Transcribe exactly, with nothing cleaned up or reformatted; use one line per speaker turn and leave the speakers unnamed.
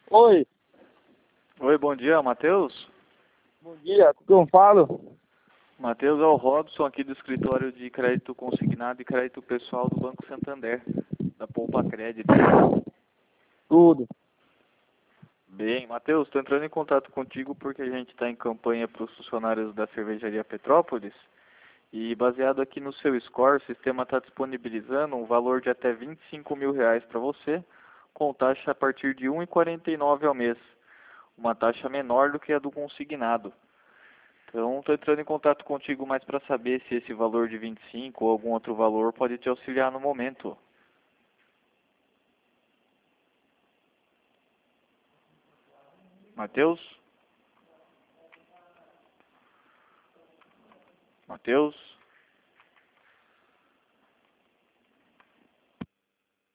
Oi,
Oi, bom dia, Matheus.
bom dia, com quem eu falo?
Matheus é o Robson aqui do escritório de crédito consignado e crédito pessoal do Banco Santander, da Poupa Crédito.
Tudo.
Bem, Matheus, estou entrando em contato contigo porque a gente está em campanha para os funcionários da cervejaria Petrópolis e baseado aqui no seu score, o sistema está disponibilizando um valor de até vinte e cinco mil reais para você, com taxa a partir de um real e quarenta e nove centavos ao mês, uma taxa menor do que a do consignado. Então, estou entrando em contato contigo mais para saber se esse valor de vinte e cinco ou algum outro valor pode te auxiliar no momento. Matheus? Matheus?